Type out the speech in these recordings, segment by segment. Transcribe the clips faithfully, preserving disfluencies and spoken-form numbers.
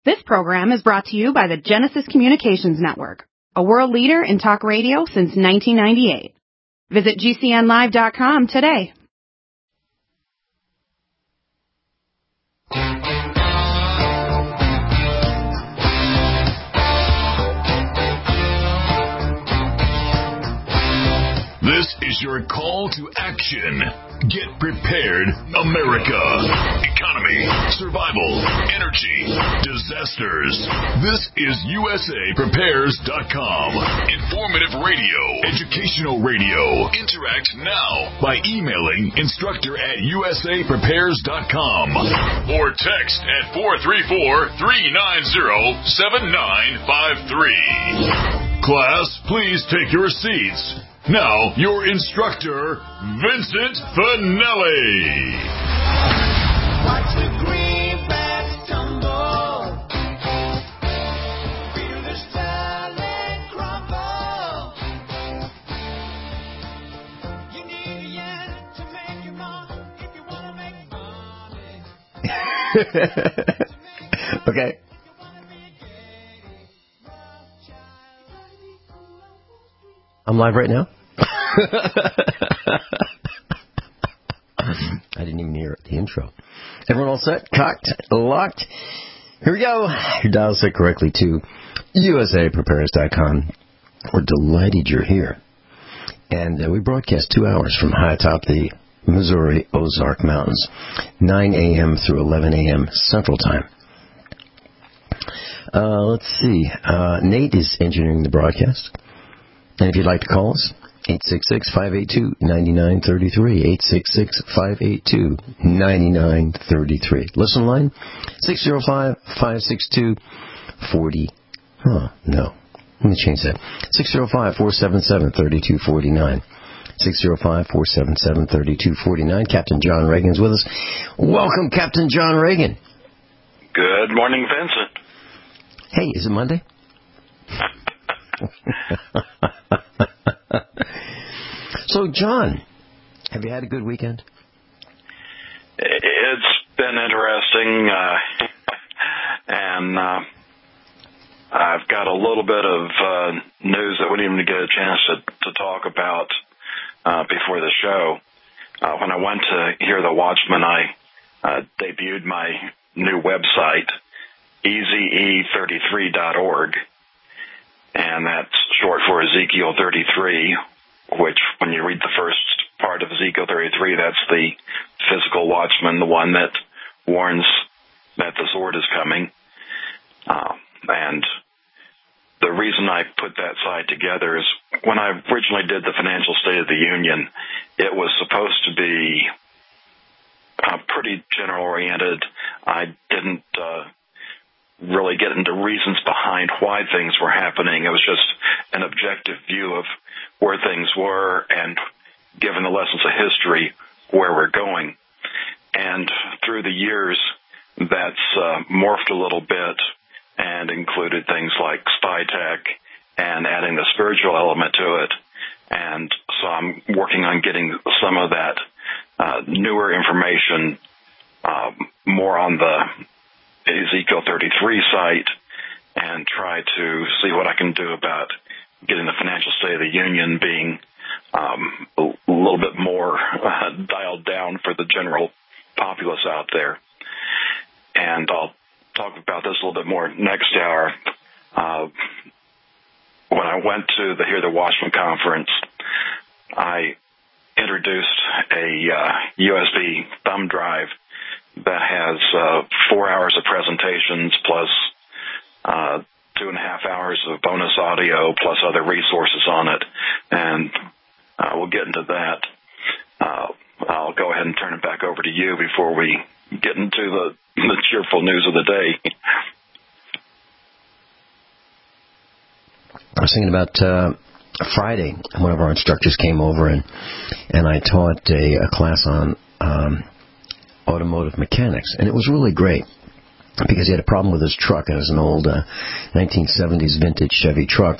This program is brought to you by the Genesis Communications Network, a world leader in talk radio since nineteen ninety-eight. Visit G C N live dot com today. This is your call to action. Get prepared, America. Economy, survival, energy, disasters. This is U S A Prepares dot com. Informative radio, educational radio. Interact now by emailing instructor at U S A Prepares dot com or text at four three four, three nine zero, seven nine five three. Class, please take your seats. Now, your instructor, Vincent Finelli. Watch the greenbacks tumble. Feel the salad crumble. You need a yen to make your mark if you want to make money. Okay. I'm live right now? I didn't even hear the intro. Everyone all set? Cocked? Locked? Here we go. Your dial set correctly to U S A Prepares dot com. We're delighted you're here. And uh, we broadcast two hours from high atop the Missouri Ozark Mountains, nine a.m. through eleven a.m. Central Time. Uh, let's see. Uh, Nate is engineering the broadcast. And if you'd like to call us, eight six six, five eight two, nine nine three three, eight six six, five eight two, nine nine three three. Listen line, six zero five, five six two, four zero. Oh, no. Let me change that. six zero five, four seven seven, three two four nine. six zero five, four seven seven, three two four nine. Captain John Reagan's with us. Welcome, Captain John Reagan. Good morning, Vincent. Hey, is it Monday? So, John, have you had a good weekend? It's been interesting, uh, and uh, I've got a little bit of uh, news that we didn't even get a chance to, to talk about uh, before the show. Uh, when I went to hear the Watchman, I uh, debuted my new website, E Z E thirty-three dot org. And that's short for Ezekiel thirty-three, which when you read the first part of Ezekiel thirty-three, that's the physical watchman, the one that warns that the sword is coming. Uh, and the reason I put that site together is when I originally did the Financial State of the Union, it was supposed to be uh, pretty general-oriented. I didn't... Uh, really get into reasons behind why things were happening. It was just an objective view of where things were and, given the lessons of history, where we're going. And through the years, that's uh, morphed a little bit and included things like spy tech and adding the spiritual element to it. And so I'm working on getting some of that uh, newer information uh, more on the Ezekiel thirty-three site and try to see what I can do about getting the Financial State of the Union being um, a little bit more uh, dialed down for the general populace out there. And I'll talk about this a little bit more next hour. Uh, when I went to the Hear the Watchman conference, I introduced a uh, U S B thumb drive that has uh, four hours of presentations plus uh, two and a half hours of bonus audio plus other resources on it. And uh, we'll get into that. Uh, I'll go ahead and turn it back over to you before we get into the, the cheerful news of the day. I was thinking about uh, Friday. One of our instructors came over and, and I taught a, a class on um, automotive mechanics, and it was really great because he had a problem with his truck. It was an old uh, nineteen seventies vintage Chevy truck,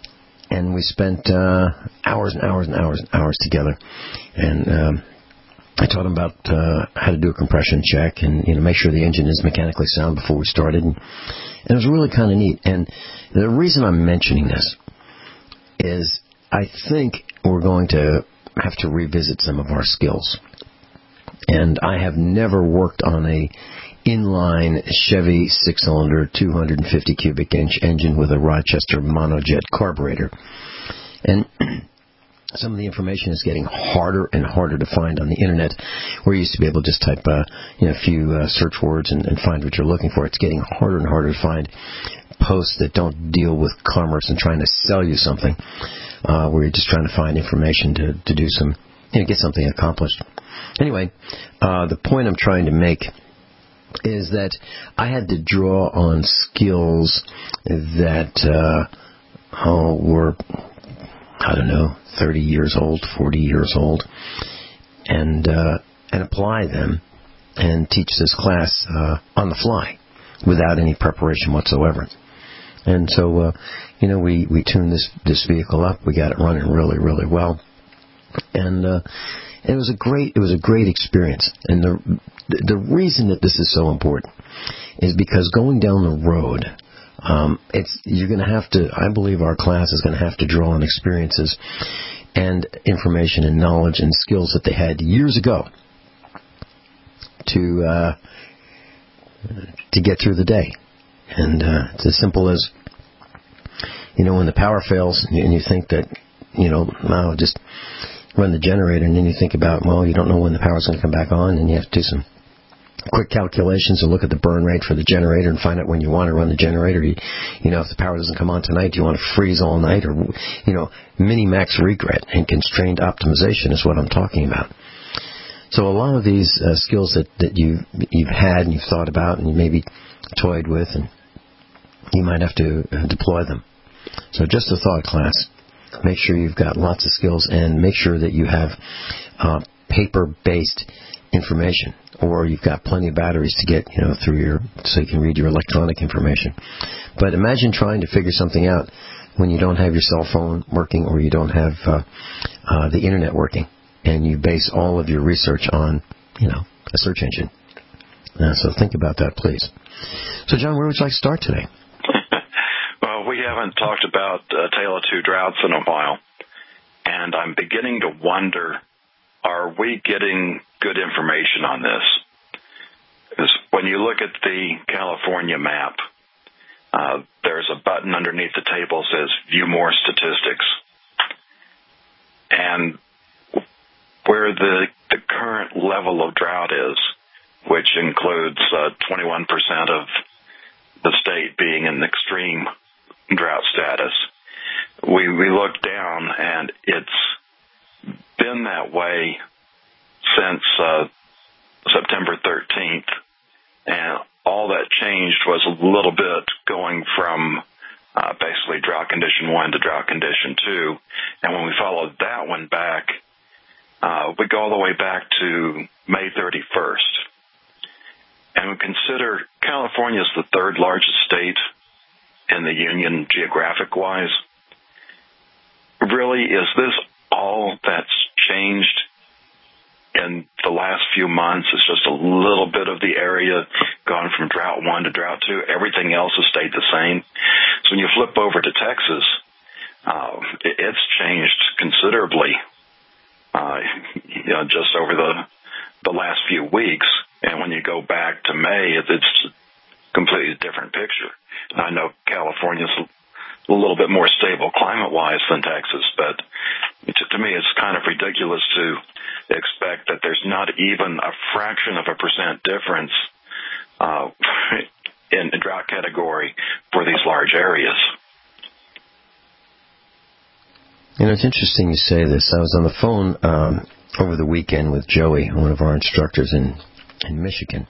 and we spent uh, hours and hours and hours and hours together. And um, I taught them about uh, how to do a compression check and, you know, make sure the engine is mechanically sound before we started. And, and it was really kind of neat. And the reason I'm mentioning this is I think we're going to have to revisit some of our skills. And I have never worked on a inline Chevy six-cylinder, two hundred fifty cubic inch engine with a Rochester monojet carburetor. And some of the information is getting harder and harder to find on the internet, where you used to be able to just type uh, you know, a few uh, search words and, and find what you're looking for. It's getting harder and harder to find posts that don't deal with commerce and trying to sell you something, uh, where you're just trying to find information to, to do some, you know, get something accomplished. Anyway, uh, the point I'm trying to make is that I had to draw on skills that uh, oh, were, I don't know, thirty years old, forty years old, and uh, and apply them and teach this class uh, on the fly without any preparation whatsoever. And so, uh, you know, we, we tuned this, this vehicle up. We got it running really, really well. And uh, it was a great it was a great experience. And the the reason that this is so important is because going down the road, um, it's you're going to have to. I believe our class is going to have to draw on experiences and information and knowledge and skills that they had years ago to uh, to get through the day. And uh, it's as simple as, you know, when the power fails and you think that, you know, now just run the generator, and then you think about, well, you don't know when the power's going to come back on, and you have to do some quick calculations and look at the burn rate for the generator and find out when you want to run the generator. You, you know, if the power doesn't come on tonight, do you want to freeze all night? Or, you know, mini-max regret and constrained optimization is what I'm talking about. So a lot of these uh, skills that, that you, you've had and you've thought about and you maybe toyed with, and you might have to uh, deploy them. So just a thought, class. Make sure you've got lots of skills, and make sure that you have uh, paper-based information, or you've got plenty of batteries to get, you know, through your, so you can read your electronic information. But imagine trying to figure something out when you don't have your cell phone working, or you don't have uh, uh, the internet working, and you base all of your research on, you know, a search engine. Uh, so think about that, please. So, John, where would you like to start today? Well, we haven't talked about uh, Tale of Two Droughts in a while, and I'm beginning to wonder, are we getting good information on this? Because when you look at the California map, uh, there's a button underneath the table that says View More Statistics. And where the, the current level of drought is, which includes uh, twenty-one percent of the state being in extreme drought status, we, we look down, and it's been that way since uh, September thirteenth, and all that changed was a little bit going from uh, basically drought condition one to drought condition two, and when we followed that one back, uh, we go all the way back to May thirty-first. And we consider California is the third largest state in the union geographic-wise. Really, is this all that's changed in the last few months? It's just a little bit of the area gone from drought one to drought two. Everything else has stayed the same. So when you flip over to Texas, uh, it, it's changed considerably, uh, you know, just over the the last few weeks. And when you go back to May, it's a completely different picture. And I know California's a little bit more stable climate-wise than Texas, but to me it's kind of ridiculous to expect that there's not even a fraction of a percent difference uh, in the drought category for these large areas. You know, it's interesting you say this. I was on the phone um, over the weekend with Joey, one of our instructors in in Michigan.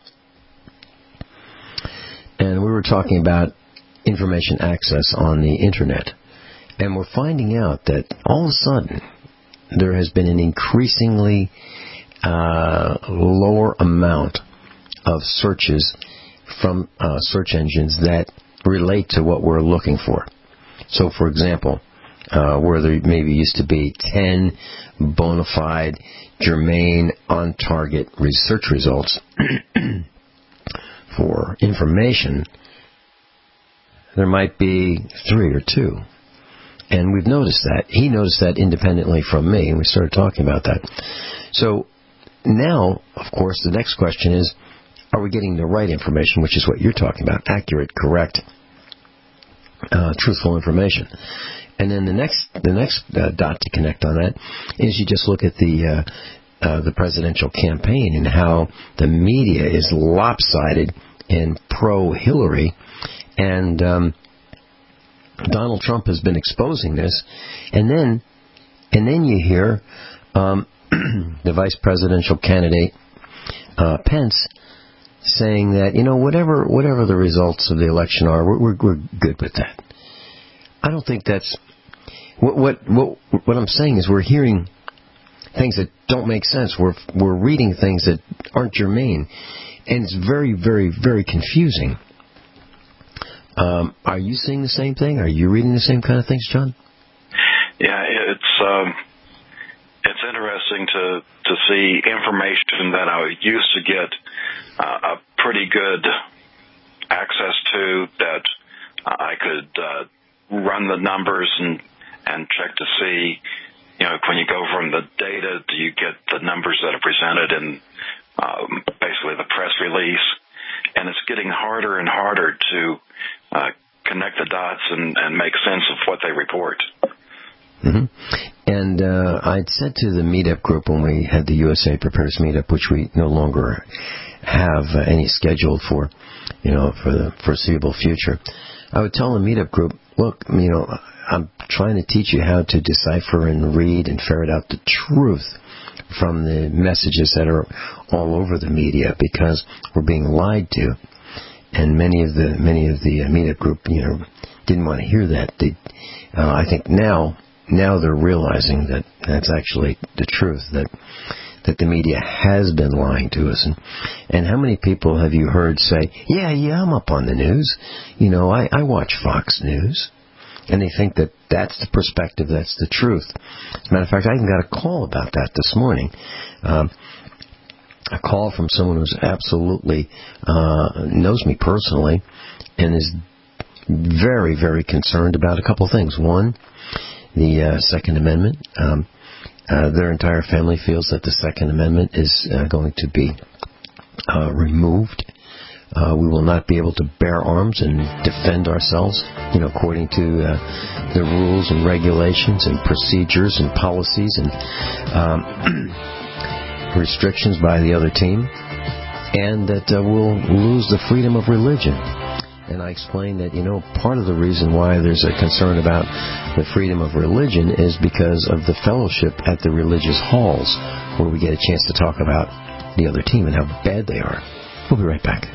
And we were talking about information access on the internet. And we're finding out that all of a sudden there has been an increasingly uh, lower amount of searches from uh, search engines that relate to what we're looking for. So, for example, uh, where there maybe used to be ten bona fide, germane, on-target research results for information, there might be three or two. And we've noticed that. He noticed that independently from me, and we started talking about that. So now, of course, the next question is, are we getting the right information, which is what you're talking about, accurate, correct, uh, truthful information? And then the next the next uh, dot to connect on that is you just look at the uh, uh, the presidential campaign and how the media is lopsided and pro-Hillary, and um, Donald Trump has been exposing this, and then and then you hear um, the vice presidential candidate uh, Pence saying that, you know, whatever whatever the results of the election are, we're we're, we're good with that. I don't think that's what, what what what I'm saying is we're hearing things that don't make sense. We're we're reading things that aren't germane, and it's very very very confusing. Um, are you seeing the same thing? Are you reading the same kind of things, John? Yeah, it's um, it's interesting to to see information that I used to get uh, a pretty good access to, that I could uh, run the numbers and and check to see, you know, when you go from the data, do you get the numbers that are presented in um, basically the press release? And it's getting harder and harder to uh, connect the dots and, and make sense of what they report. Mm-hmm. And uh, I'd said to the meetup group when we had the U S A Prepares meetup, which we no longer have uh, any scheduled for, you know, for the foreseeable future, I would tell the meetup group, look, you know, I'm trying to teach you how to decipher and read and ferret out the truth from the messages that are all over the media, because we're being lied to. And many of the many of the uh, meetup group, you know, didn't want to hear that. They, uh, I think now now they're realizing that that's actually the truth, that that the media has been lying to us. And and how many people have you heard say, yeah, yeah, I'm up on the news. You know, I, I watch Fox News. And they think that that's the perspective, that's the truth. As a matter of fact, I even got a call about that this morning. Um, a call from someone who's absolutely uh, knows me personally and is very, very concerned about a couple things. One, the uh, Second Amendment. Um, uh, their entire family feels that the Second Amendment is uh, going to be uh, removed. Uh, we will not be able to bear arms and defend ourselves, you know, according to uh, the rules and regulations and procedures and policies and um, restrictions by the other team, and that uh, we'll lose the freedom of religion. And I explained that, you know, part of the reason why there's a concern about the freedom of religion is because of the fellowship at the religious halls, where we get a chance to talk about the other team and how bad they are. We'll be right back.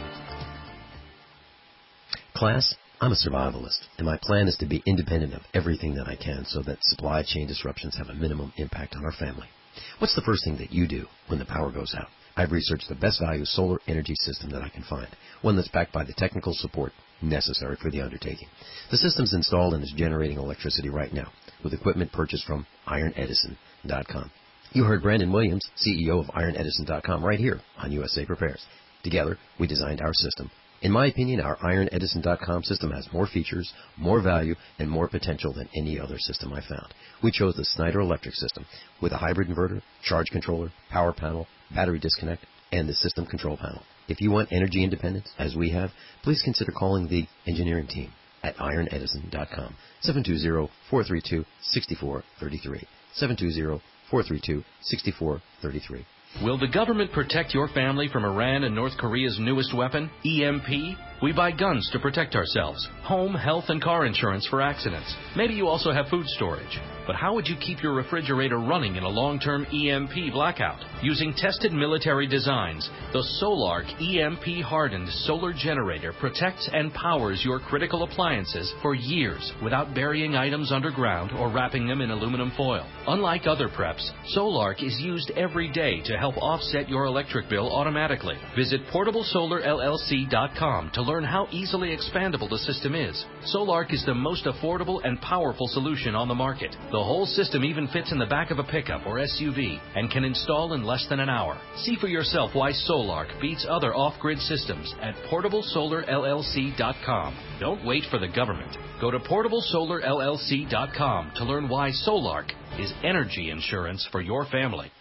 Class, I'm a survivalist, and my plan is to be independent of everything that I can so that supply chain disruptions have a minimum impact on our family. What's the first thing that you do when the power goes out? I've researched the best value solar energy system that I can find, one that's backed by the technical support necessary for the undertaking. The system's installed and is generating electricity right now with equipment purchased from iron edison dot com. You heard Brandon Williams, C E O of iron edison dot com, right here on U S A Prepares. Together, we designed our system. In my opinion, our iron edison dot com system has more features, more value, and more potential than any other system I found. We chose the Snyder Electric system with a hybrid inverter, charge controller, power panel, battery disconnect, and the system control panel. If you want energy independence, as we have, please consider calling the engineering team at iron edison dot com, seven two zero, four three two, six four three three, seven two zero, four three two, six four three three. Will the government protect your family from Iran and North Korea's newest weapon, E M P? We buy guns to protect ourselves, home, health, and car insurance for accidents. Maybe you also have food storage. But how would you keep your refrigerator running in a long-term E M P blackout? Using tested military designs, the Solark E M P-hardened solar generator protects and powers your critical appliances for years without burying items underground or wrapping them in aluminum foil. Unlike other preps, Solark is used every day to help offset your electric bill automatically. Visit portable solar L L C dot com to learn learn how easily expandable the system is. Solark is the most affordable and powerful solution on the market. The whole system even fits in the back of a pickup or S U V and can install in less than an hour. See for yourself why Solark beats other off-grid systems at portable solar L L C dot com. Don't wait for the government. Go to portable solar L L C dot com to learn why Solark is energy insurance for your family.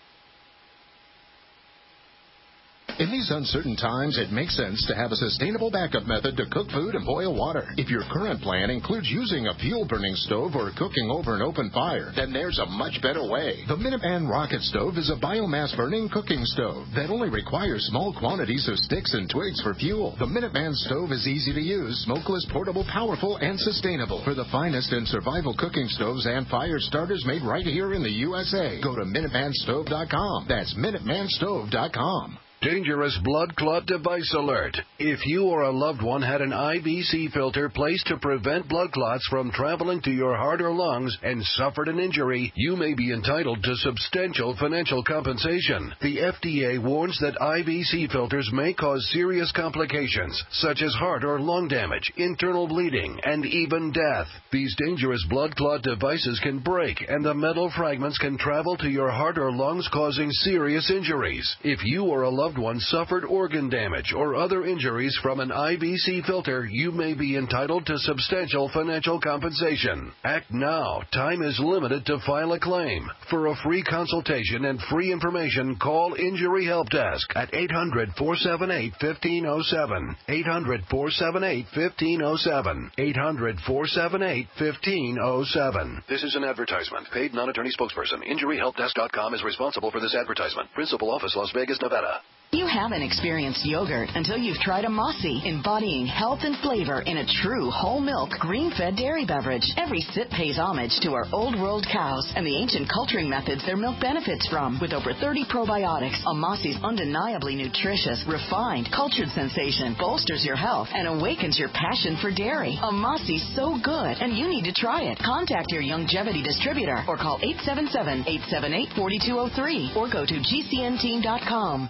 In these uncertain times, it makes sense to have a sustainable backup method to cook food and boil water. If your current plan includes using a fuel-burning stove or cooking over an open fire, then there's a much better way. The Minuteman Rocket Stove is a biomass-burning cooking stove that only requires small quantities of sticks and twigs for fuel. The Minuteman Stove is easy to use, smokeless, portable, powerful, and sustainable. For the finest in survival cooking stoves and fire starters made right here in the U S A, go to Minuteman Stove dot com. That's Minuteman Stove dot com. Dangerous blood clot device alert. If you or a loved one had an I V C filter placed to prevent blood clots from traveling to your heart or lungs and suffered an injury, you may be entitled to substantial financial compensation. The F D A warns that I V C filters may cause serious complications, such as heart or lung damage, internal bleeding, and even death. These dangerous blood clot devices can break, and the metal fragments can travel to your heart or lungs, causing serious injuries. If you or a loved one suffered organ damage or other injuries from an I V C filter, you may be entitled to substantial financial compensation. Act now. Time is limited to file a claim. For a free consultation and free information, call Injury Help Desk at eight hundred, four seven eight, one five zero seven. eight hundred, four seven eight, one five zero seven. eight hundred, four seven eight, one five zero seven. This is an advertisement. Paid non-attorney spokesperson. Injury Help Desk dot com is responsible for this advertisement. Principal office, Las Vegas, Nevada. You haven't experienced yogurt until you've tried a Mossy, embodying health and flavor in a true whole milk, green-fed dairy beverage. Every sip pays homage to our old world cows and the ancient culturing methods their milk benefits from. With over thirty probiotics, a Mossy's undeniably nutritious, refined, cultured sensation bolsters your health and awakens your passion for dairy. A Mossy's so good, and you need to try it. Contact your Youngevity distributor or call eight seven seven, eight seven eight, four two zero three or go to G C N team dot com.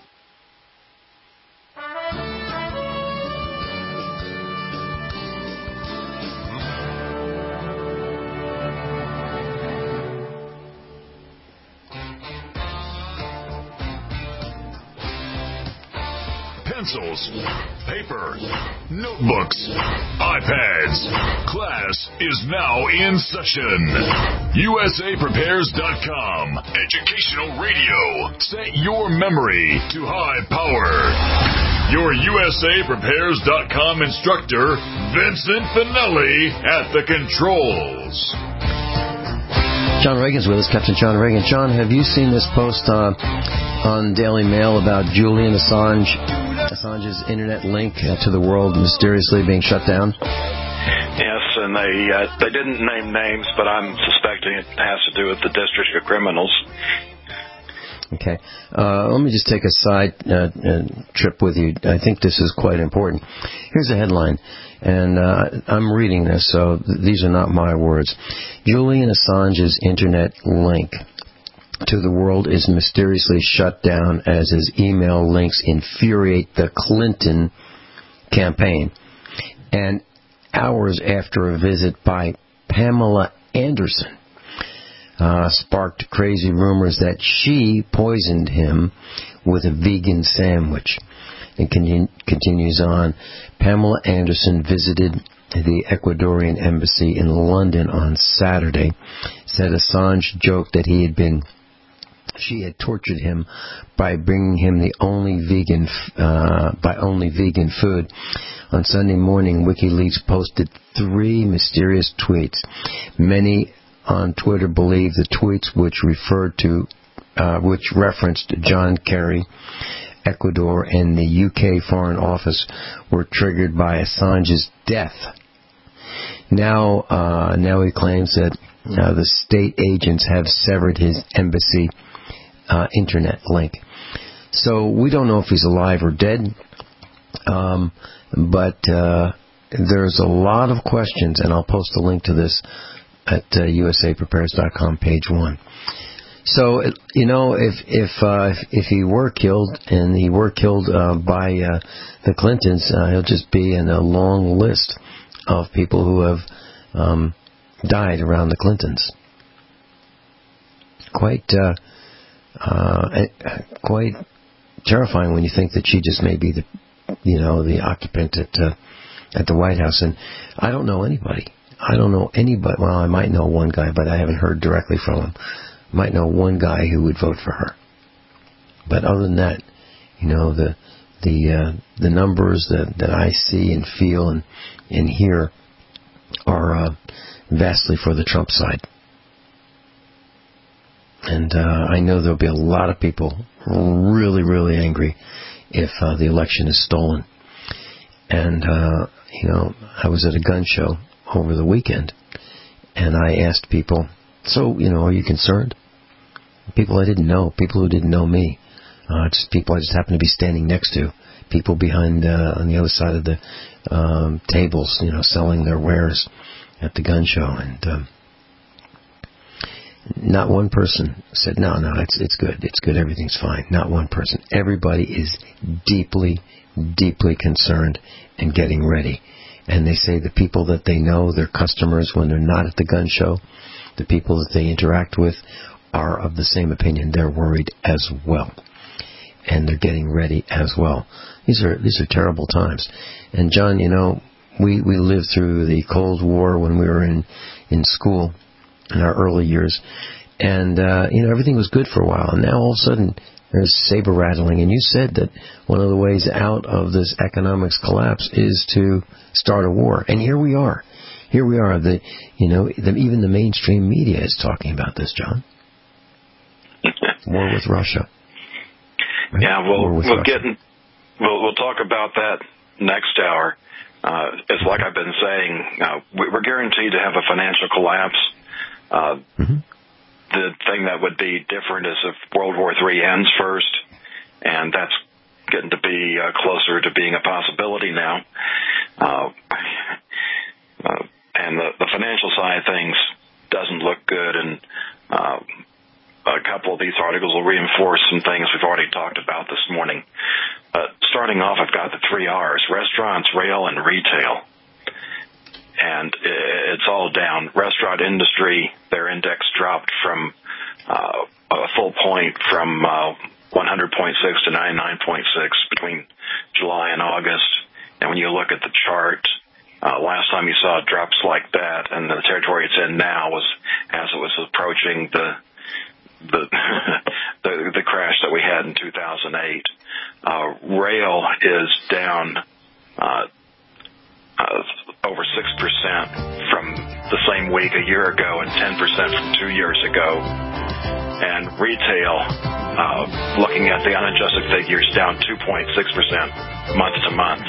Pencils, paper, notebooks, iPads. Class is now in session. U S A Prepares dot com. Educational radio. Set your memory to high power. Your U S A Prepares dot com instructor, Vincent Finelli, at the controls. John Reagan's with us, Captain John Reagan. John, have you seen this post uh, on Daily Mail about Julian Assange, Assange's internet link uh, to the world mysteriously being shut down? Yes, and they uh, they didn't name names, but I'm suspecting it has to do with the District of Criminals. Okay. Uh, let me just take a side uh, uh, trip with you. I think this is quite important. Here's a headline, and uh, I'm reading this, so th- these are not my words. Julian Assange's internet link to the world is mysteriously shut down as his email links infuriate the Clinton campaign. And hours after a visit by Pamela Anderson, Uh, sparked crazy rumors that she poisoned him with a vegan sandwich. It con- continues on. Pamela Anderson visited the Ecuadorian embassy in London on Saturday, said Assange joked that he had been, she had tortured him by bringing him the only vegan, uh, by only vegan food. On Sunday morning, WikiLeaks posted three mysterious tweets. Many on Twitter believe the tweets which referred to, uh, which referenced John Kerry, Ecuador, and the U K Foreign Office were triggered by Assange's death. Now, uh, now he claims that uh, the state agents have severed his embassy uh, internet link. So we don't know if he's alive or dead, um, but uh, there's a lot of questions, and I'll post a link to this at uh, U S A Prepares dot com, page one. So, you know, if if uh, if, if he were killed, and he were killed uh, by uh, the Clintons, uh, he'll just be in a long list of people who have um, died around the Clintons. Quite, uh, uh, quite terrifying when you think that she just may be the, you know, the occupant at uh, at the White House. And I don't know anybody. I don't know anybody. Well, I might know one guy, but I haven't heard directly from him. I might know one guy who would vote for her. But other than that, you know, the the uh, the numbers that, that I see and feel and and hear are uh, vastly for the Trump side. And uh, I know there'll be a lot of people really, really angry if uh, the election is stolen. And, uh, you know, I was at a gun show over the weekend, and I asked people, so, you know, are you concerned? People I didn't know, people who didn't know me, uh, just people I just happened to be standing next to, people behind, uh, on the other side of the um, tables, you know, selling their wares at the gun show. And um, not one person said, no, no, it's it's good, it's good, everything's fine. Not one person. Everybody is deeply, deeply concerned and getting ready. And they say the people that they know, their customers when they're not at the gun show, the people that they interact with are of the same opinion. They're worried as well. And they're getting ready as well. These are these are terrible times. And John, you know, we, we lived through the Cold War when we were in, in school in our early years. And, uh, you know, everything was good for a while. And now all of a sudden there's saber rattling. And you said that one of the ways out of this economics collapse is to start a war. And here we are. Here we are. The, you know, the, even the mainstream media is talking about this, John. War with Russia. Right? Yeah, we'll, we'll Russia. get, we'll, we'll talk about that next hour. Uh, it's like I've been saying, uh, we're guaranteed to have a financial collapse. Uh, mm-hmm. The thing that would be different is if World War Three ends first, and that's getting to be uh, closer to being a possibility now. Uh, uh, and the, the financial side of things doesn't look good, and uh, a couple of these articles will reinforce some things we've already talked about this morning. But starting off, I've got the three R's: restaurants, rail, and retail. And it's all down. Restaurant industry, their index dropped from uh, a full point from uh, one hundred point six to ninety-nine point six between July and August. And when you look at the chart, uh, last time you saw drops like that, and the territory it's in now was as it was approaching the the the, the crash that we had in two thousand eight. Uh, rail is down uh, uh, over six percent from the same week a year ago and ten percent from two years ago. And retail, uh, looking at the unadjusted figures, down two point six percent month to month.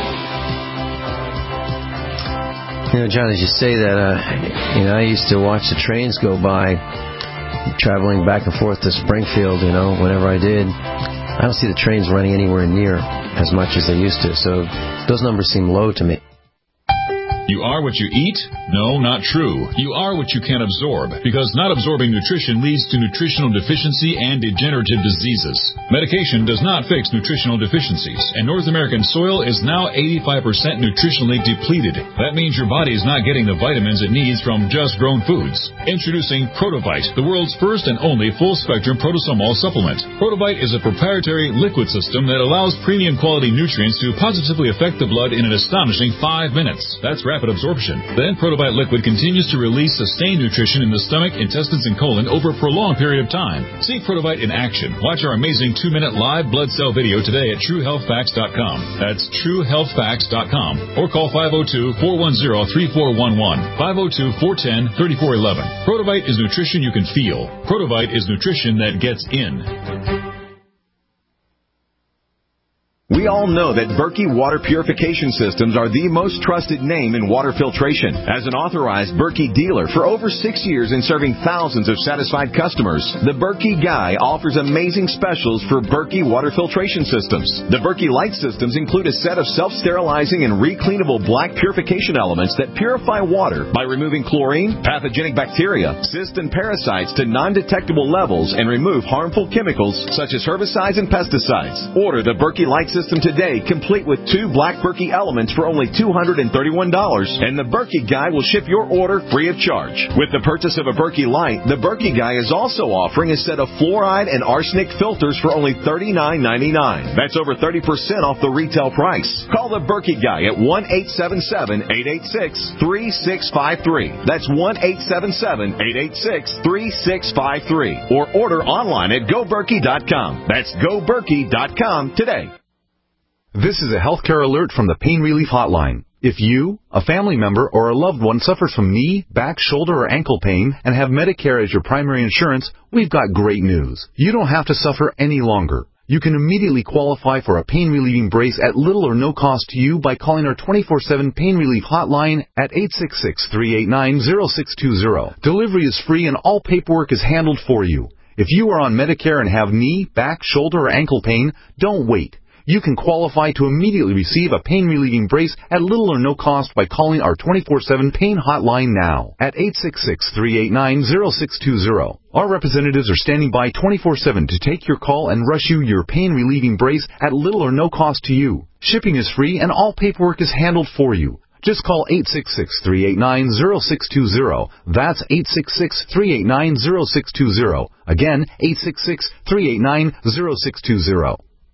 You know, John, as you say that, uh, you know, I used to watch the trains go by, traveling back and forth to Springfield, you know, whenever I did. I don't see the trains running anywhere near as much as they used to, so those numbers seem low to me. You are what you eat? No, not true. You are what you can absorb, because not absorbing nutrition leads to nutritional deficiency and degenerative diseases. Medication does not fix nutritional deficiencies, and North American soil is now eighty-five percent nutritionally depleted. That means your body is not getting the vitamins it needs from just grown foods. Introducing Protovite, the world's first and only full-spectrum protosomol supplement. Protovite is a proprietary liquid system that allows premium quality nutrients to positively affect the blood in an astonishing five minutes. That's rapid absorption. Then Protovite liquid continues to release sustained nutrition in the stomach, intestines, and colon over a prolonged period of time. See Protovite in action. Watch our amazing two-minute live blood cell video today at true health facts dot com. That's true health facts dot com. Or call five oh two, four one zero, three four one one, five oh two, four one zero, three four one one. Protovite is nutrition you can feel. Protovite is nutrition that gets in. We all know that Berkey Water Purification Systems are the most trusted name in water filtration. As an authorized Berkey dealer for over six years and serving thousands of satisfied customers, the Berkey Guy offers amazing specials for Berkey Water Filtration Systems. The Berkey Light Systems include a set of self-sterilizing and recleanable black purification elements that purify water by removing chlorine, pathogenic bacteria, cysts, and parasites to non-detectable levels and remove harmful chemicals such as herbicides and pesticides. Order the Berkey Light System today, complete with two black Berkey elements for only two hundred thirty-one dollars, and the Berkey Guy will ship your order free of charge. With the purchase of a Berkey Light, the Berkey Guy is also offering a set of fluoride and arsenic filters for only thirty-nine ninety-nine. That's over thirty percent off the retail price. Call the Berkey Guy at one eight seven seven, eight eight six, three six five three. That's one eight seven seven, eight eight six, three six five three. Or order online at go berkey dot com. That's go berkey dot com today. This is a healthcare alert from the Pain Relief Hotline. If you, a family member, or a loved one suffers from knee, back, shoulder, or ankle pain and have Medicare as your primary insurance, we've got great news. You don't have to suffer any longer. You can immediately qualify for a pain-relieving brace at little or no cost to you by calling our twenty-four seven Pain Relief Hotline at eight six six, three eight nine, zero six two zero. Delivery is free and all paperwork is handled for you. If you are on Medicare and have knee, back, shoulder, or ankle pain, don't wait. You can qualify to immediately receive a pain-relieving brace at little or no cost by calling our twenty-four seven Pain Hotline now at eight six six, three eight nine, zero six two zero. Our representatives are standing by twenty-four seven to take your call and rush you your pain-relieving brace at little or no cost to you. Shipping is free and all paperwork is handled for you. Just call eight six six, three eight nine, zero six two zero. That's eight six six, three eight nine, zero six two zero. Again, eight six six, three eight nine, zero six two zero.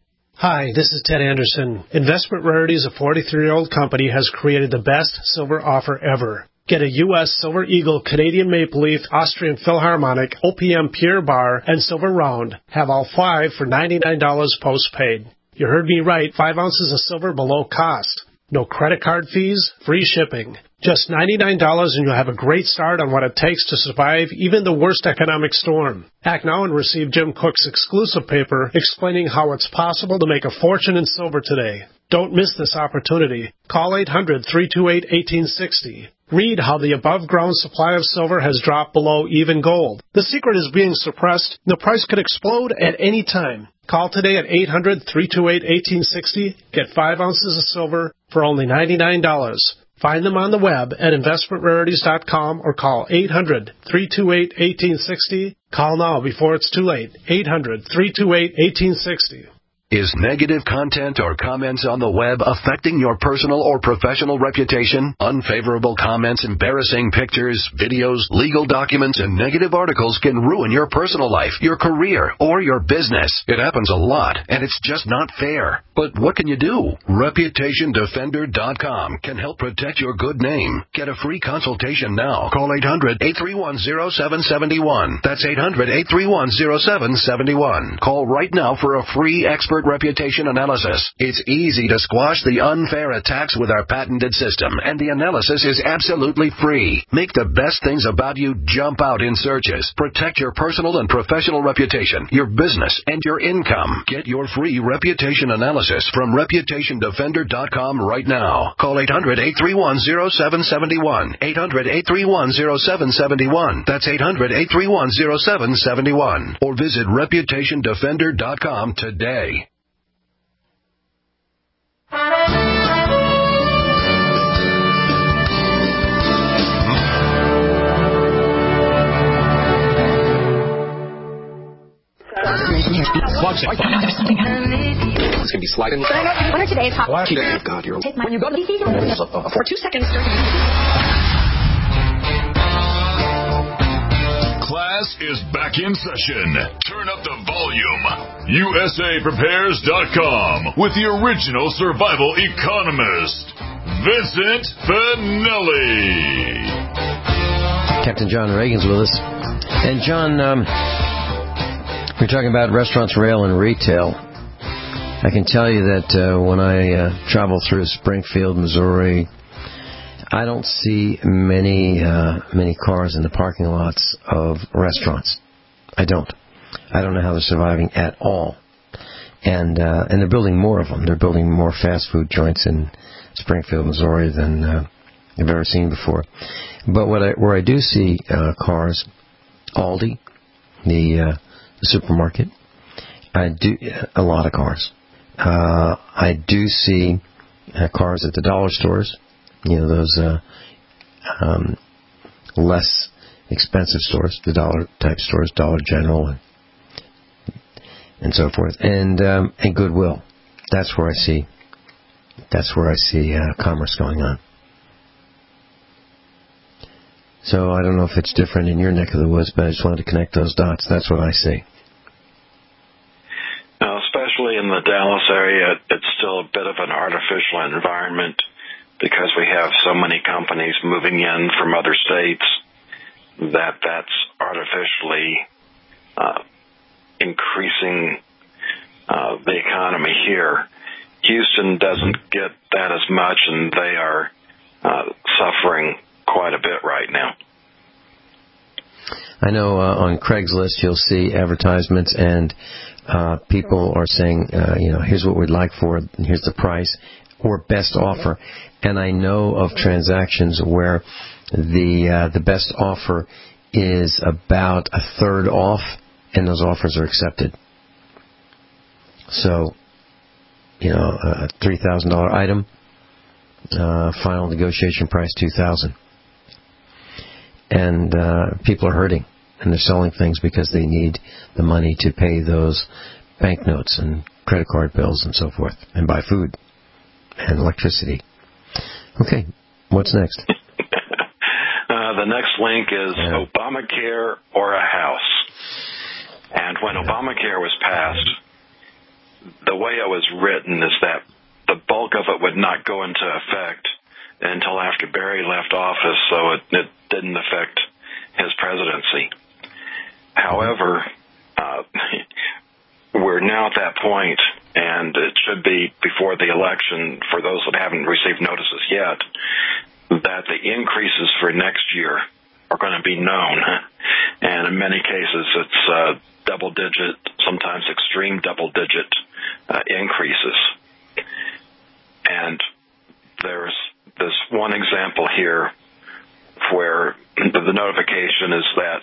Hi, this is Ted Anderson. Investment Rarities, a forty-three-year-old company, has created the best silver offer ever. Get a U S Silver Eagle, Canadian Maple Leaf, Austrian Philharmonic, O P M Pure Bar, and Silver Round. Have all five for ninety-nine dollars postpaid. You heard me right, five ounces of silver below cost. No credit card fees, free shipping. Just ninety-nine dollars and you'll have a great start on what it takes to survive even the worst economic storm. Act now and receive Jim Cook's exclusive paper explaining how it's possible to make a fortune in silver today. Don't miss this opportunity. Call eight hundred, three two eight, one eight six zero. Read how the above-ground supply of silver has dropped below even gold. The secret is being suppressed. The price could explode at any time. Call today at eight hundred, three two eight, one eight six zero. Get five ounces of silver for only ninety-nine dollars. Find them on the web at investment rarities dot com or call eight hundred, three two eight, one eight six zero. Call now before it's too late. eight hundred, three two eight, one eight six zero. Is negative content or comments on the web affecting your personal or professional reputation? Unfavorable comments, embarrassing pictures, videos, legal documents, and negative articles can ruin your personal life, your career, or your business. It happens a lot, and it's just not fair. But what can you do? reputation defender dot com can help protect your good name. Get a free consultation now. Call eight hundred, eight three one, zero seven seven one. That's eight hundred, eight three one, zero seven seven one. Call right now for a free expert reputation analysis. It's easy to squash the unfair attacks with our patented system, and the analysis is absolutely free. Make the best things about you jump out in searches. Protect your personal and professional reputation, your business, and your income. Get your free reputation analysis from reputation defender dot com right now. Call eight hundred, eight three one, zero seven seven one. eight hundred, eight three one, zero seven seven one. That's eight hundred, eight three one, zero seven seven one. Or visit reputation defender dot com today. Watch it. It's going to be sliding. What are today's hot? Watch it. God, you're... Take my... When you go to the T V, for two seconds. Class is back in session. Turn up the volume. U S A prepares dot com with the original survival economist, Vincent Finelli. Captain John Reagan's with us. And John, um, we're talking about restaurants, rail, and retail. I can tell you that uh, when I uh, travel through Springfield, Missouri, I don't see many uh, many cars in the parking lots of restaurants. I don't. I don't know how they're surviving at all. and uh, and they're building more of them. They're building more fast food joints in Springfield, Missouri than uh, I've ever seen before. But what I, where I do see uh, cars, Aldi, the, uh, the supermarket, I do a lot of cars. Uh, I do see uh, cars at the dollar stores. You know, those uh, um, less expensive stores, the dollar type stores, Dollar General, and, and so forth, and um, and Goodwill. That's where I see. That's where I see uh, commerce going on. So I don't know if it's different in your neck of the woods, but I just wanted to connect those dots. That's what I see. Now, especially in the Dallas area, it's still a bit of an artificial environment because we have so many companies moving in from other states that that's artificially uh, increasing uh, the economy here. Houston doesn't get that as much, and they are uh, suffering quite a bit right now. I know uh, on Craigslist you'll see advertisements, and uh, people are saying, uh, you know, here's what we'd like for it, and here's the price, or best offer. And I know of transactions where the uh, the best offer is about a third off, and those offers are accepted. So, you know, a three thousand dollars item, uh, final negotiation price two thousand dollars. And uh, people are hurting, and they're selling things because they need the money to pay those banknotes and credit card bills and so forth, and buy food and electricity. Okay, what's next? uh, the next link is yeah. Obamacare or a house. And when yeah. Obamacare was passed, the way it was written is that the bulk of it would not go into effect until after Barry left office, so it, it didn't affect his presidency. However, uh, we're now at that point, and it should be before the election, for those that haven't received notices yet, that the increases for next year are going to be known. And in many cases, it's uh, double-digit, sometimes extreme double-digit uh, increases. And there's this one example here where the notification is that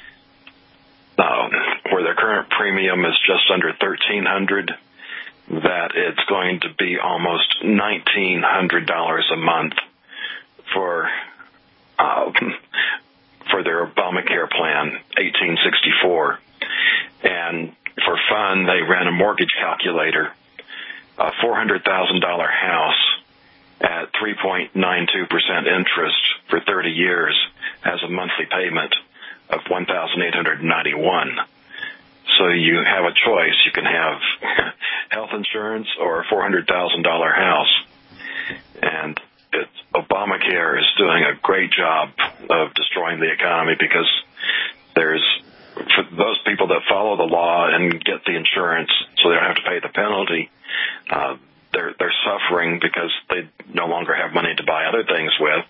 um, where their current premium is just under thirteen hundred dollars, that it's going to be almost nineteen hundred dollars a month for uh, for their Obamacare plan, eighteen sixty-four. And for fun, they ran a mortgage calculator, a four hundred thousand dollars house at three point nine two percent interest for thirty years has a monthly payment of one thousand eight hundred ninety-one dollars. So you have a choice. You can have health insurance or a four hundred thousand dollars house. And it's, Obamacare is doing a great job of destroying the economy because there's, for those people that follow the law and get the insurance so they don't have to pay the penalty, uh, they're they're suffering because they no longer have money to buy other things with.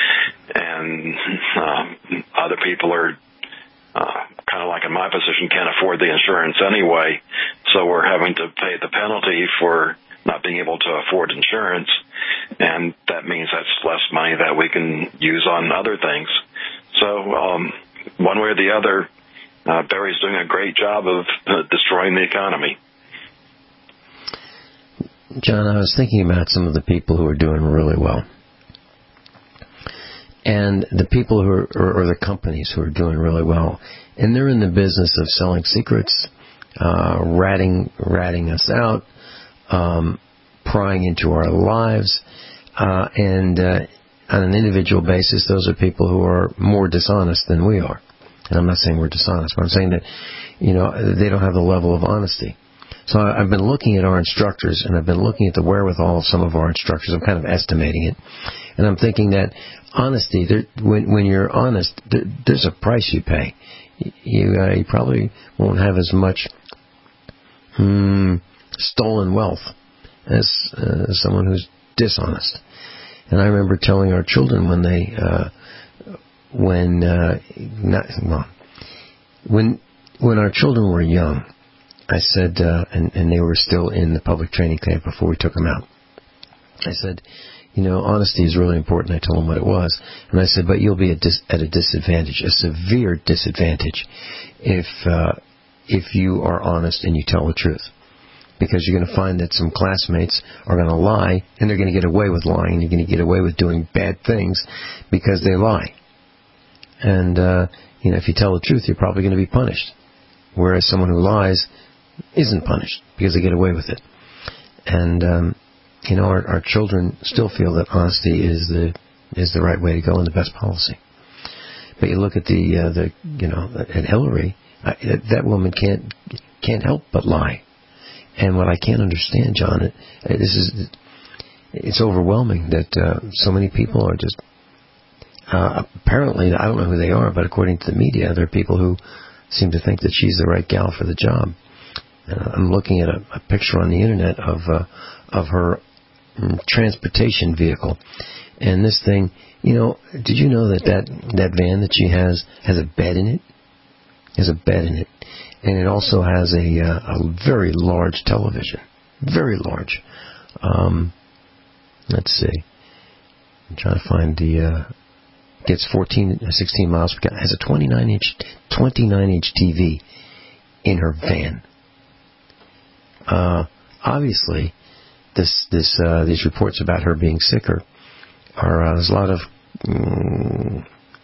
And um, other people are uh, kind of like in my position, can't afford the insurance anyway, so we're having to pay the penalty for not being able to afford insurance, and that means that's less money that we can use on other things. So um, one way or the other, uh, Barry's doing a great job of uh, destroying the economy. John, I was thinking about some of the people who are doing really well. And the people who are, or, or the companies who are doing really well. And they're in the business of selling secrets, uh, ratting, ratting us out, um, prying into our lives. Uh, and uh, on an individual basis, those are people who are more dishonest than we are. And I'm not saying we're dishonest, but I'm saying that, you know, they don't have the level of honesty. So I've been looking at our instructors, and I've been looking at the wherewithal of some of our instructors. I'm kind of estimating it. And I'm thinking that honesty, there, when, when you're honest, there, there's a price you pay. You, uh, you probably won't have as much hmm, stolen wealth as uh, someone who's dishonest. And I remember telling our children when they, uh, when, uh, not, well, when, when our children were young, I said, uh, and, and they were still in the public training camp before we took them out. I said, you know, honesty is really important. I told them what it was. And I said, but you'll be at, dis- at a disadvantage, a severe disadvantage, if uh, if you are honest and you tell the truth. Because you're going to find that some classmates are going to lie, and they're going to get away with lying, and you're going to get away with doing bad things because they lie. And, uh, you know, if you tell the truth, you're probably going to be punished. Whereas someone who lies isn't punished because they get away with it. And, um, you know, our, our children still feel that honesty is the is the right way to go and the best policy. But you look at the uh, the you know at Hillary, I, that woman can't can't help but lie. And what I can't understand, John, it, this is it's overwhelming that uh, so many people are just uh, apparently, I don't know who they are, but according to the media, there are people who seem to think that she's the right gal for the job. Uh, I'm looking at a, a picture on the internet of uh, of her um, transportation vehicle, and this thing, you know, did you know that, that that van that she has has a bed in it? Has a bed in it, and it also has a uh, a very large television, very large. Um, let's see, I'm trying to find the. Uh, gets fourteen, sixteen miles per gallon. Has a twenty-nine inch, twenty-nine inch T V in her van. Uh, obviously, this this uh, these reports about her being sicker are uh, there's a lot of mm,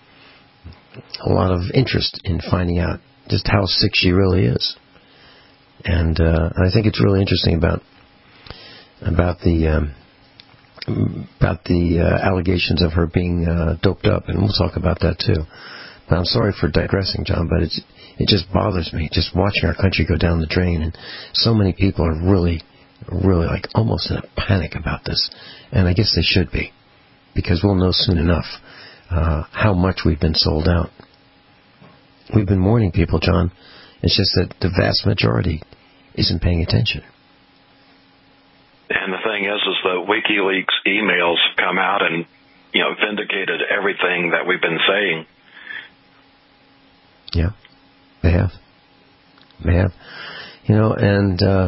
a lot of interest in finding out just how sick she really is, and uh, I think it's really interesting about about the um, about the uh, allegations of her being uh, doped up, and we'll talk about that too. But I'm sorry for digressing, John, but it's it just bothers me just watching our country go down the drain, and so many people are really, really like almost in a panic about this, and I guess they should be, because we'll know soon enough uh, how much we've been sold out. We've been warning people, John. It's just that the vast majority isn't paying attention. And the thing is, is the WikiLeaks emails have come out and, you know, vindicated everything that we've been saying. Yeah, they have. They have. You know, and uh,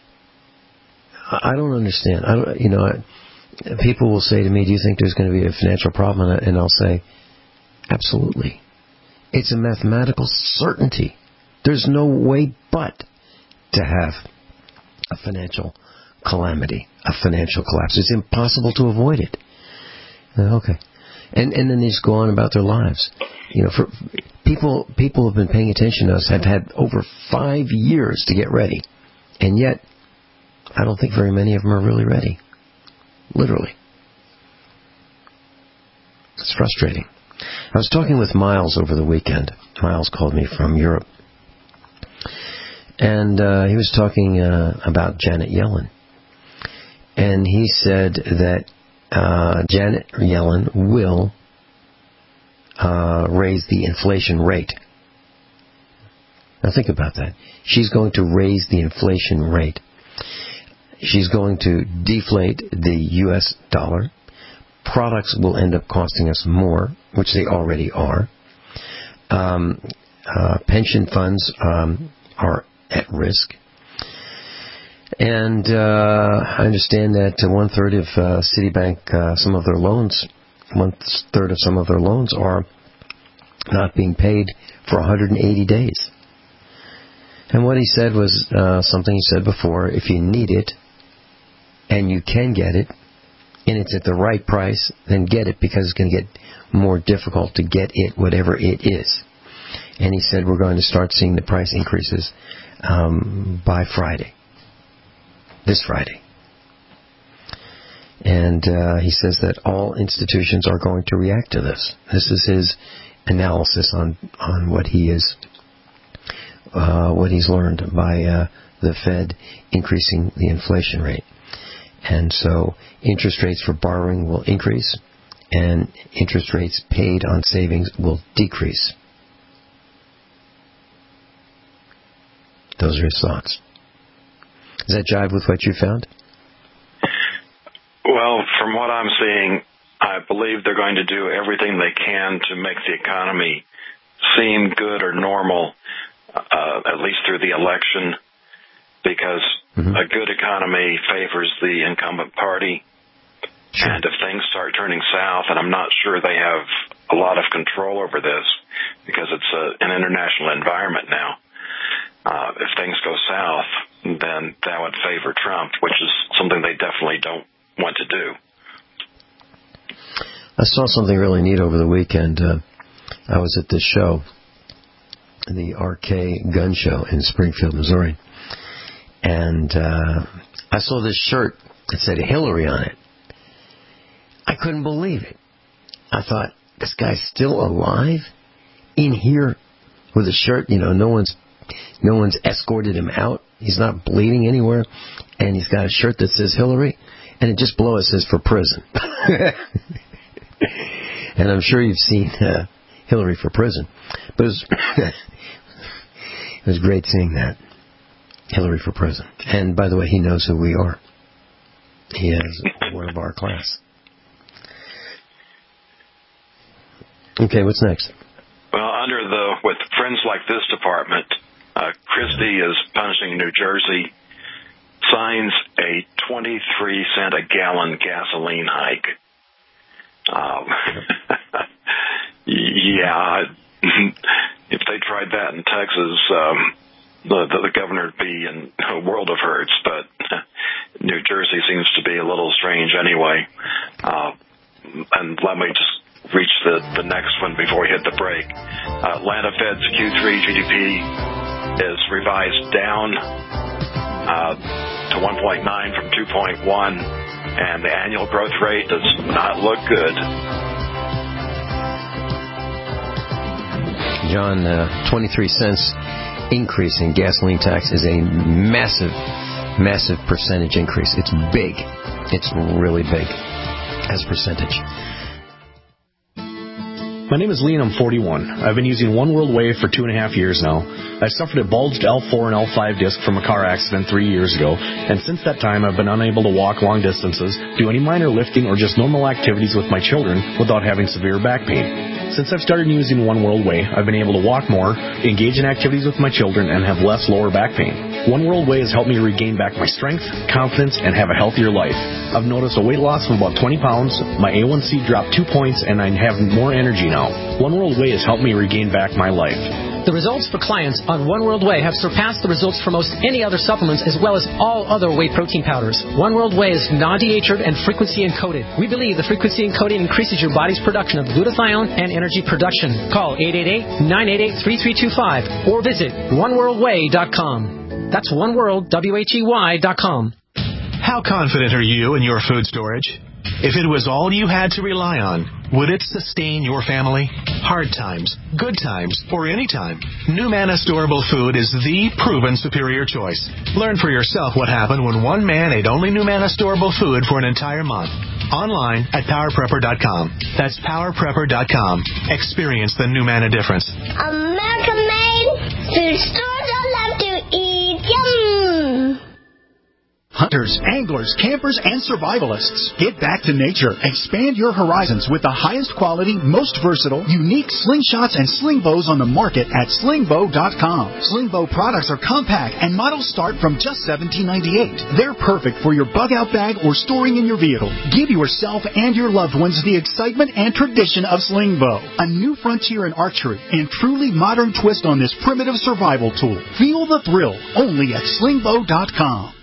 I don't understand. I don't, you know, I, people will say to me, do you think there's going to be a financial problem? And I'll say, absolutely. It's a mathematical certainty. There's no way but to have a financial calamity, a financial collapse. It's impossible to avoid it. Okay. And and then they just go on about their lives. You know, for people people have been paying attention to us, have had over five years to get ready. And yet, I don't think very many of them are really ready. Literally. It's frustrating. I was talking with Miles over the weekend. Miles called me from Europe. And uh, he was talking uh, about Janet Yellen. And he said that uh, Janet Yellen will uh, raise the inflation rate. Now think about that. She's going to raise the inflation rate. She's going to deflate the U S dollar. Products will end up costing us more, which they already are. Um, uh, pension funds um, are at risk. And uh, I understand that one third of uh, Citibank, uh, some of their loans, one third of some of their loans are not being paid for one hundred eighty days. And what he said was uh, something he said before: if you need it and you can get it, and it's at the right price, then get it, because it's going to get more difficult to get it, whatever it is. And he said we're going to start seeing the price increases um, by Friday. This Friday. And uh, he says that all institutions are going to react to this. This is his analysis on, on what he is, uh, what he's learned by uh, the Fed increasing the inflation rate. And so interest rates for borrowing will increase, and interest rates paid on savings will decrease. Those are his thoughts. Does that jive with what you found? Well, from what I'm seeing, I believe they're going to do everything they can to make the economy seem good or normal, uh, at least through the election. because Mm-hmm. a good economy favors the incumbent party. Sure. And if things start turning south, and I'm not sure they have a lot of control over this because it's a, an international environment now, uh, if things go south, then that would favor Trump, which is something they definitely don't want to do. I saw something really neat over the weekend. Uh, I was at this show, the R K Gun Show in Springfield, Missouri. And uh, I saw this shirt that said Hillary on it. I couldn't believe it. I thought, this guy's still alive in here with a shirt. You know, no one's no one's escorted him out. He's not bleeding anywhere. And he's got a shirt that says Hillary. And it just below it says for prison. And I'm sure you've seen uh, Hillary for prison. But it was, it was great seeing that. Hillary for prison. And by the way, he knows who we are. He is one of our class. Okay, what's next? Well, under the with Friends Like This department, uh, Christie is punishing New Jersey, signs a twenty-three cent a gallon gasoline hike. Um, yeah, if they tried that in Texas, um, the, the, the governor would be in a world of hurts, but New Jersey seems to be a little strange anyway. Uh, and let me just reach the, the next one before we hit the break. Uh, Atlanta Fed's Q three G D P is revised down uh, to one point nine from two point one, and the annual growth rate does not look good. John, uh, twenty-three cents increase in gasoline tax is a massive, massive percentage increase. It's big. It's really big as percentage. My name is Lean. I'm forty-one. I've been using One World Wave for two and a half years now. I suffered a bulged L four and L five disc from a car accident three years ago, and since that time I've been unable to walk long distances, do any minor lifting, or just normal activities with my children without having severe back pain. Since I've started using One World Way, I've been able to walk more, engage in activities with my children, and have less lower back pain. One World Way has helped me regain back my strength, confidence, and have a healthier life. I've noticed a weight loss of about twenty pounds, my A one C dropped two points, and I have more energy now. One World Way has helped me regain back my life. The results for clients on One World Way have surpassed the results for most any other supplements, as well as all other whey protein powders. One World Way is non-denatured and frequency encoded. We believe the frequency encoding increases your body's production of glutathione and energy production. Call eight eight eight, nine eight eight, three three two five or visit one world way dot com. That's one world, W H E Y dot com. How confident are you in your food storage? If it was all you had to rely on, would it sustain your family? Hard times, good times, or any time, New Manna Storable Food is the proven superior choice. Learn for yourself what happened when one man ate only New Manna Storable Food for an entire month. Online at power prepper dot com. That's power prepper dot com. Experience the New Manna difference. American made food stores I love to eat. Yum! Hunters, anglers, campers, and survivalists. Get back to nature. Expand your horizons with the highest quality, most versatile, unique slingshots and sling bows on the market at sling bow dot com. Sling bow products are compact and models start from just seventeen ninety-eight. They're perfect for your bug-out bag or storing in your vehicle. Give yourself and your loved ones the excitement and tradition of sling bow. A new frontier in archery and truly modern twist on this primitive survival tool. Feel the thrill only at sling bow dot com.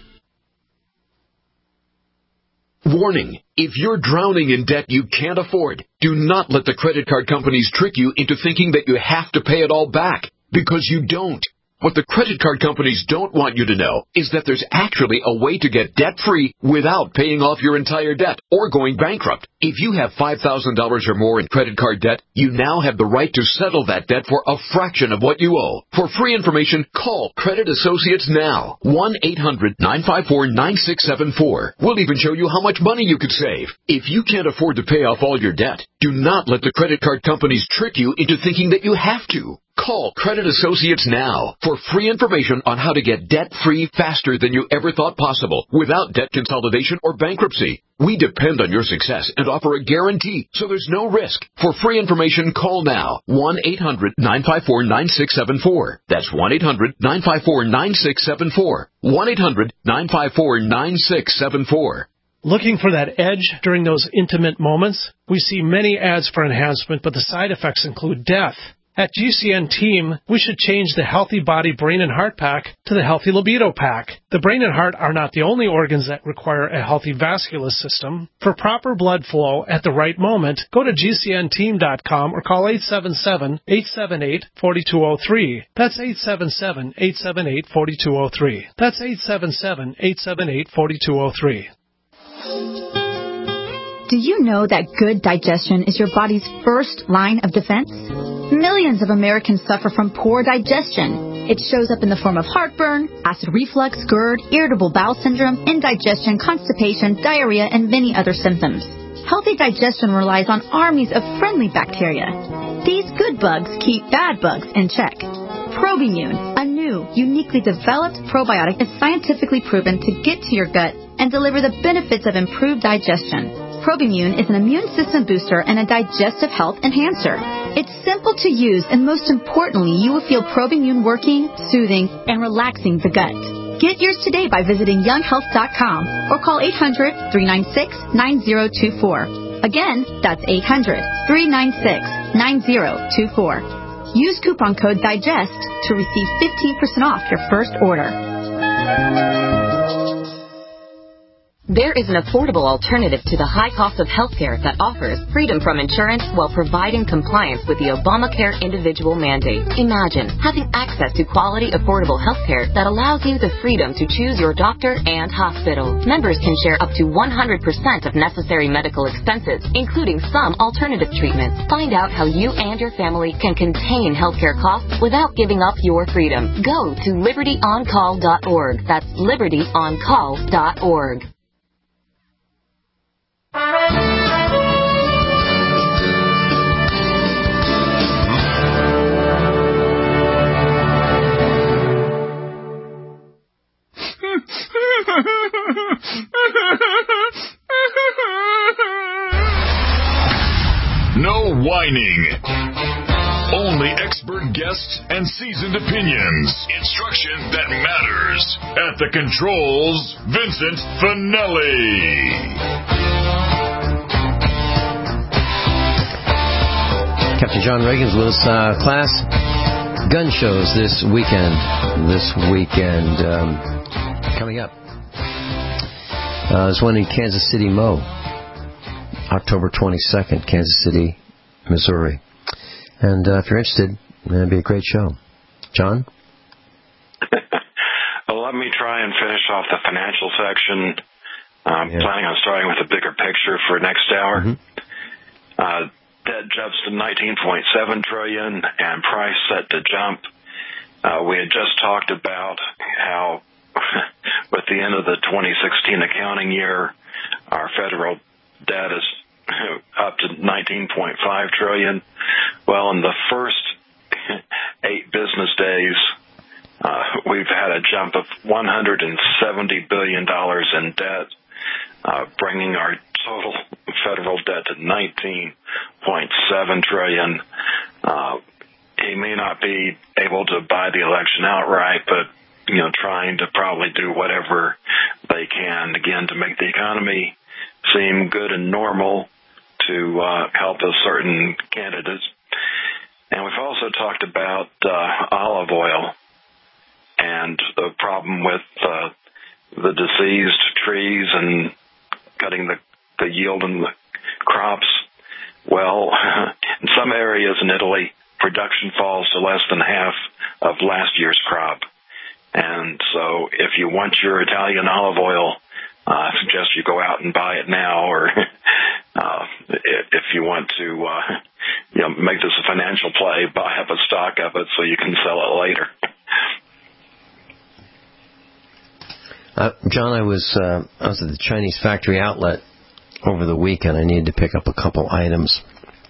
Warning, if you're drowning in debt you can't afford, do not let the credit card companies trick you into thinking that you have to pay it all back, because you don't. What the credit card companies don't want you to know is that there's actually a way to get debt-free without paying off your entire debt or going bankrupt. If you have five thousand dollars or more in credit card debt, you now have the right to settle that debt for a fraction of what you owe. For free information, call Credit Associates now. one eight hundred nine five four nine six seven four. We'll even show you how much money you could save. If you can't afford to pay off all your debt, Do not let the credit card companies trick you into thinking that you have to. Call Credit Associates now for free information on how to get debt-free faster than you ever thought possible without debt consolidation or bankruptcy. We depend on your success and offer a guarantee, so there's no risk. For free information, call now. one eight hundred nine five four nine six seven four. That's one eight hundred nine five four nine six seven four. one eight hundred nine five four nine six seven four. Looking for that edge during those intimate moments? We see many ads for enhancement, but the side effects include death. At G C N Team, we should change the Healthy Body, Brain, and Heart Pack to the Healthy Libido Pack. The brain and heart are not the only organs that require a healthy vascular system. For proper blood flow at the right moment, go to G C N team dot com or call eight seven seven, eight seven eight, four two zero three. That's eight seven seven, eight seven eight, four two zero three. That's eight seven seven, eight seven eight, four two zero three. Do you know that good digestion is your body's first line of defense? Millions of Americans suffer from poor digestion. It shows up in the form of heartburn, acid reflux, GERD, irritable bowel syndrome, indigestion, constipation, diarrhea, and many other symptoms. Healthy digestion relies on armies of friendly bacteria. These good bugs keep bad bugs in check. Probimune, a new, uniquely developed probiotic, is scientifically proven to get to your gut and deliver the benefits of improved digestion. Probimune is an immune system booster and a digestive health enhancer. It's simple to use, and most importantly, you will feel Probimune working, soothing, and relaxing the gut. Get yours today by visiting young health dot com or call eight hundred, three nine six, nine zero two four. Again, that's eight hundred, three nine six, nine zero two four. Use coupon code DIGEST to receive fifteen percent off your first order. There is an affordable alternative to the high cost of healthcare that offers freedom from insurance while providing compliance with the Obamacare individual mandate. Imagine having access to quality, affordable healthcare that allows you the freedom to choose your doctor and hospital. Members can share up to one hundred percent of necessary medical expenses, including some alternative treatments. Find out how you and your family can contain healthcare costs without giving up your freedom. Go to liberty on call dot org. That's liberty on call dot org. No whining. Only expert guests and seasoned opinions. Instruction that matters. At the controls, Vincent Finelli. Captain John Reagan's with us. Uh, class, gun shows this weekend. This weekend um, coming up. Uh, there's one in Kansas City, Mo. October twenty-second, Kansas City, Missouri. And uh, if you're interested, it'd be a great show. John? Well, let me try and finish off the financial section. I'm yeah. planning on starting with a bigger picture for next hour. Mm-hmm. Uh, debt jumps to nineteen point seven trillion dollars and price set to jump. Uh, we had just talked about how with the end of the twenty sixteen accounting year, our federal debt is up to nineteen point five trillion dollars. Well, in the first eight business days, uh, we've had a jump of one hundred seventy billion dollars in debt, uh, bringing our total federal debt to nineteen point seven trillion dollars. Uh, he may not be able to buy the election outright, but, you know, trying to probably do whatever they can, again, to make the economy seem good and normal to uh, help a certain candidates. And we've also talked about uh, olive oil and the problem with uh, the diseased trees and cutting the, the yield in the crops. Well, in some areas in Italy, production falls to less than half of last year's crop. And so if you want your Italian olive oil, uh, I suggest you go out and buy it now, or uh, if you want to uh, you know, make this a financial play, buy up a stock of it so you can sell it later. Uh, John, I was uh, I was at the Chinese factory outlet over the weekend. I needed to pick up a couple items.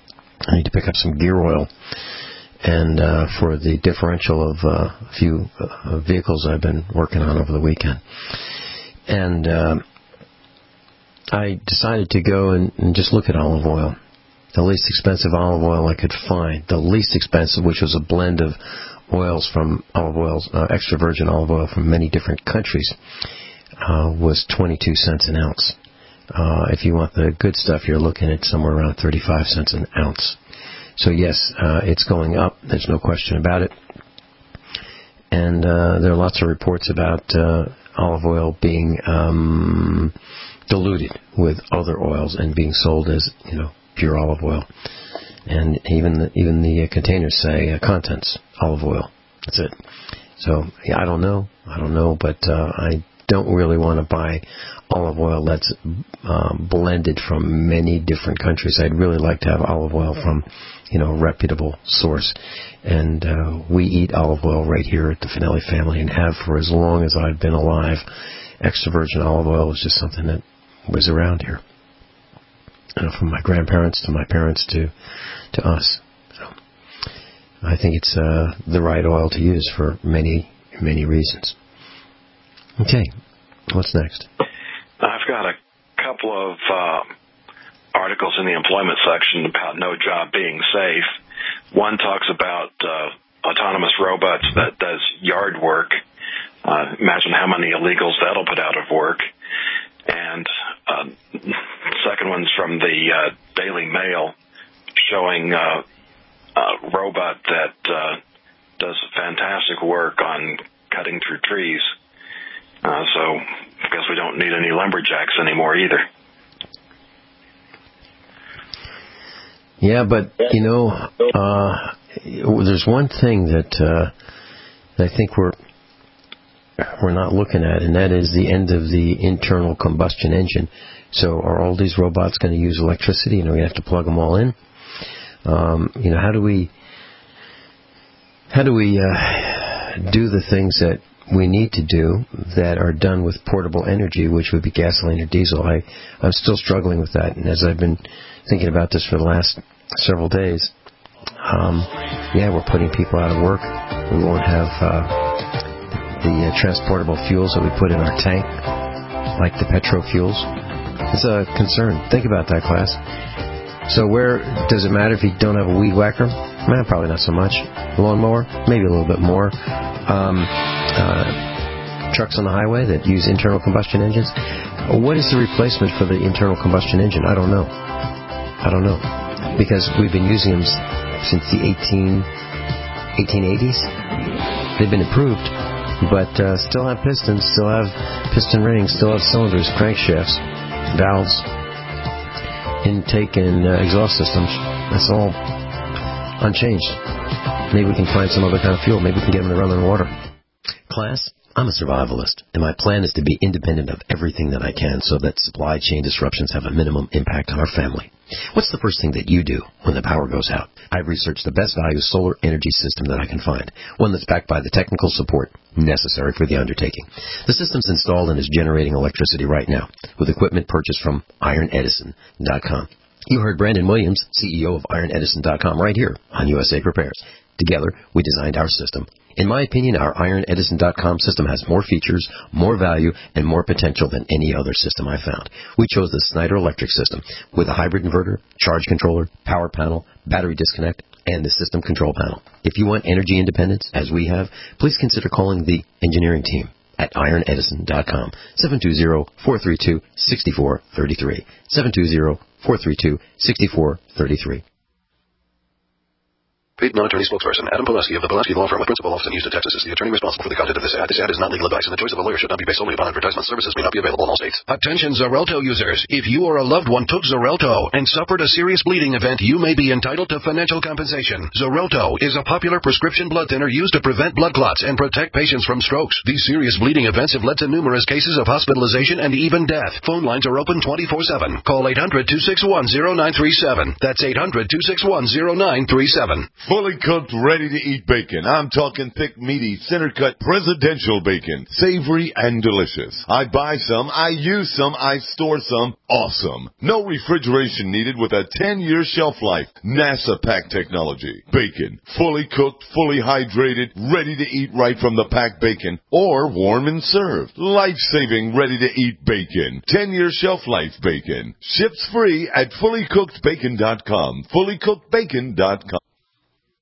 I need to pick up some gear oil. And uh, for the differential of uh, a few uh, vehicles I've been working on over the weekend. And uh, I decided to go and, and just look at olive oil. The least expensive olive oil I could find. The least expensive, which was a blend of oils from olive oils, uh, extra virgin olive oil from many different countries, uh, was twenty-two cents an ounce. Uh, if you want the good stuff, you're looking at somewhere around thirty-five cents an ounce. So yes, uh, it's going up. There's no question about it. And uh, there are lots of reports about uh, olive oil being um, diluted with other oils and being sold as, you know, pure olive oil. And even the, even the uh, containers say uh, contents olive oil. That's it. So yeah, I don't know. I don't know, but uh, I don't really want to buy olive oil that's um, blended from many different countries. I'd really like to have olive oil from, you know, a reputable source. And uh, we eat olive oil right here at the Finelli family and have for as long as I've been alive. Extra virgin olive oil was just something that was around here. You know, from my grandparents to my parents to to us. So I think it's uh, the right oil to use for many, many reasons. Okay, what's next? I've got a couple of uh, articles in the employment section about no job being safe. One talks about uh, autonomous robots that does yard work. Uh, imagine how many illegals that'll put out of work. And uh, second one's from the uh, Daily Mail showing uh, a robot that uh, does fantastic work on cutting through trees. Uh, so I guess we don't need any lumberjacks anymore either. Yeah, but, you know, uh, there's one thing that, uh, that I think we're we're not looking at, and that is the end of the internal combustion engine. So are all these robots going to use electricity, and are we going to have to plug them all in? Um, you know, how do we how do we uh, do the things that we need to do that are done with portable energy, which would be gasoline or diesel? I, I'm still struggling with that, and as I've been thinking about this for the last several days, um, yeah, we're putting people out of work. We won't have uh, the uh, transportable fuels that we put in our tank, like the petro fuels. It's a concern. Think about that, class. So where does it matter if you don't have a weed whacker? Man, probably not so much. Lawnmower? Maybe a little bit more. Um, uh, trucks on the highway that use internal combustion engines? What is the replacement for the internal combustion engine? I don't know. I don't know. Because we've been using them since the eighteen, eighteen eighties. They've been improved, but uh, still have pistons, still have piston rings, still have cylinders, crankshafts, valves, intake and uh, exhaust systems. That's all unchanged. Maybe we can find some other kind of fuel. Maybe we can get them to run on water. Class, I'm a survivalist, and my plan is to be independent of everything that I can so that supply chain disruptions have a minimum impact on our family. What's the first thing that you do when the power goes out? I've researched the best value solar energy system that I can find, one that's backed by the technical support necessary for the undertaking. The system's installed and is generating electricity right now with equipment purchased from iron edison dot com. You heard Brandon Williams, C E O of iron edison dot com, right here on U S A Prepares. Together, we designed our system. In my opinion, our iron edison dot com system has more features, more value, and more potential than any other system I found. We chose the Snyder Electric system with a hybrid inverter, charge controller, power panel, battery disconnect, and the system control panel. If you want energy independence, as we have, please consider calling the engineering team at iron edison dot com, seven two zero, four three two, six four three three, seven two zero, four three two, six four three three. Paid non-attorney spokesperson Adam Pileski of the Pileski Law Firm with principal office in Houston, Texas is the attorney responsible for the content of this ad. This ad is not legal advice, and the choice of a lawyer should not be based solely upon advertisement. Services may not be available in all states. Attention Xarelto users. If you or a loved one took Xarelto and suffered a serious bleeding event, you may be entitled to financial compensation. Xarelto is a popular prescription blood thinner used to prevent blood clots and protect patients from strokes. These serious bleeding events have led to numerous cases of hospitalization and even death. Phone lines are open twenty-four seven. Call eight hundred, two six one, zero nine three seven. That's eight hundred, two six one, zero nine three seven. Fully cooked, ready-to-eat bacon. I'm talking thick, meaty, center-cut presidential bacon. Savory and delicious. I buy some, I use some, I store some. Awesome. No refrigeration needed with a ten-year shelf life. NASA pack technology. Bacon. Fully cooked, fully hydrated, ready to eat right from the packed bacon, or warm and served. Life-saving, ready-to-eat bacon. ten-year shelf life bacon. Ships free at fully cooked bacon dot com. fully cooked bacon dot com.